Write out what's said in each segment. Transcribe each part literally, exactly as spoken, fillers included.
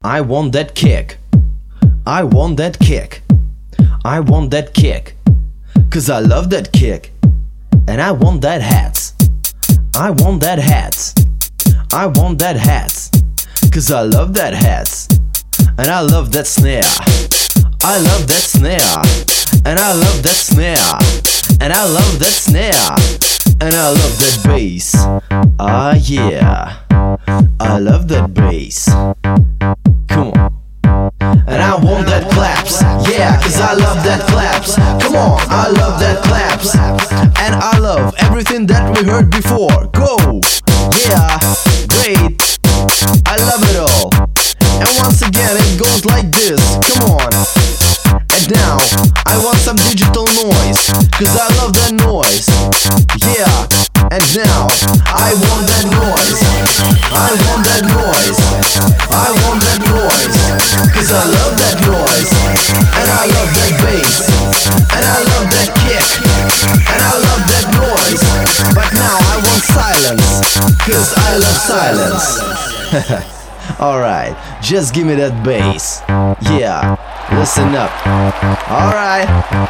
I want that kick. I want that kick. I want that kick. Cause I love that kick. And I want that hats. I want that hats. I want that hats. Cause I love that hats. And I love that snare. I love that snare. And I love that snare. And I love that snare. And I love that bass. Ah yeah, I love that bass. Come on. And I want that claps. Yeah, cause I love that claps. Come on, I love that claps. And I love everything that we heard before. Go! Yeah, great. I love it all. And once again it goes like this. Come on. And now I want some digital noise. Cause I love that noise. Yeah, and now I want that noise. I want that noise. I want that noise. Cause I love that noise. And I love that bass. And I love that kick. And I love that noise. But now I want silence. Cause I love silence. Alright, just give me that bass. Yeah, listen up. Alright.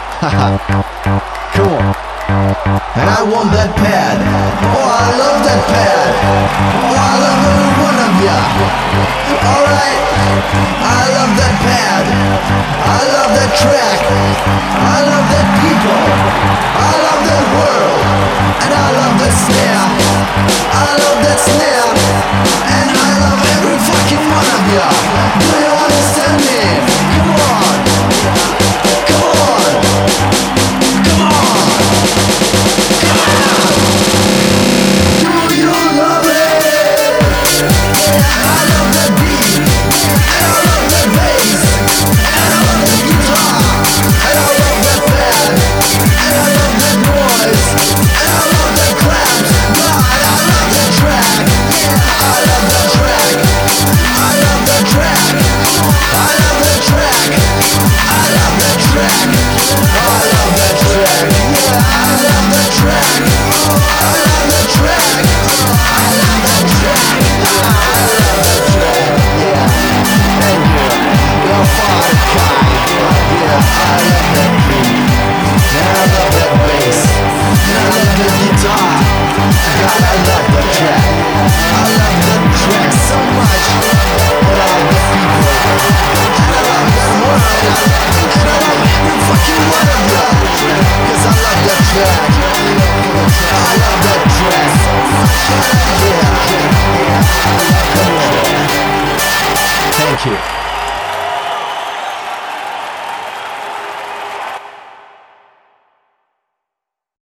Come on. And I want that pad. Oh, I love that pad. Oh, I love every one of ya. Alright. I love that pad. I love that track. I love that people. I love that world. And I love that snare. I love that snare. And I love every fucking one of ya. Do you understand me? Come on. Come on. Come on. Do you love it? Yeah, I love that beat. And I love that bass. And I love that guitar. And I love that band. And I love that noise. And I love that claps. God, I love that track. Yeah, I love that track. I love that track. I love that track. I love that track. I love that track. Yeah, I love that track. I love that track. I love that track. I love that track. Yeah, thank you. You're far kind. Yeah, I love that beat. And I love that bass. And I love that guitar. God, I love that track. I love that track so much. And I love the people. And I love that world. And I love every fucking one of you. Cause I love that track. I love that track. Yeah. Come on. Thank you.